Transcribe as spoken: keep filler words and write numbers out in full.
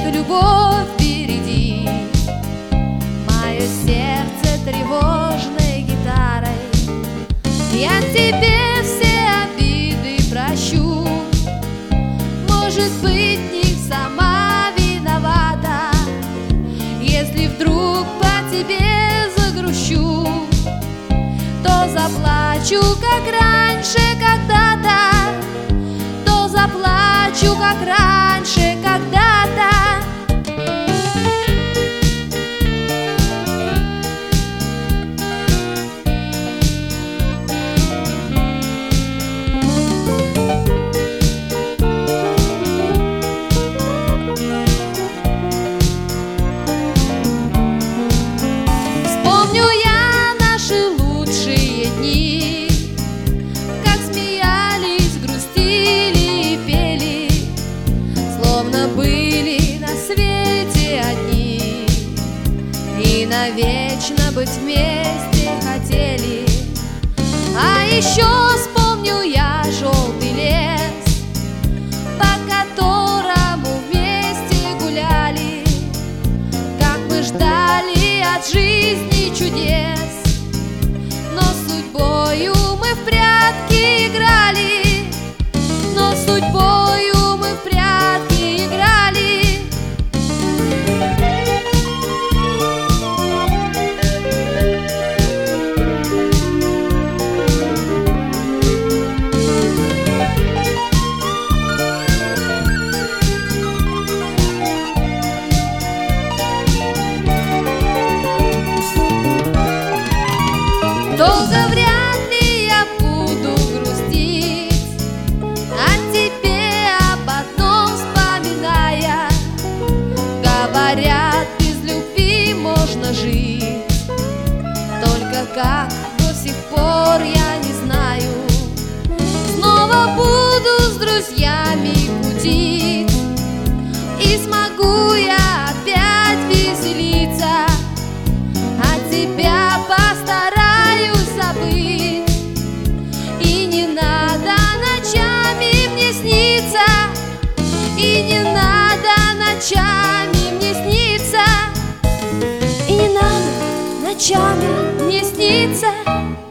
любовь впереди. Мое сердце тревожной гитарой, я тебе все обиды прощу. Может быть, в них сама виновата, если вдруг по тебе загрущу, то заплачу, как раньше когда-то, то заплачу, как раньше когда-то. Вспомню я наши лучшие дни, как смеялись, грустили и пели, словно были на свете одни и навечно быть вместе хотели. А еще вспомню я желтый лес, по которому вместе гуляли, как мы ждали от жизни чудес, но судьбою мы в прятки играли, но судьбою мы в прятки играли. Долго вряд ли я буду грустить о тебе, об одном вспоминая. Говорят, без любви можно жить, только как до сих пор я не знаю. Снова буду с друзьями кутить, и смогу я опять веселиться, а тебя постараюсь забыть. И не надо ночами мне сниться, и не надо ночами мне сниться, и не надо ночами мне сниться.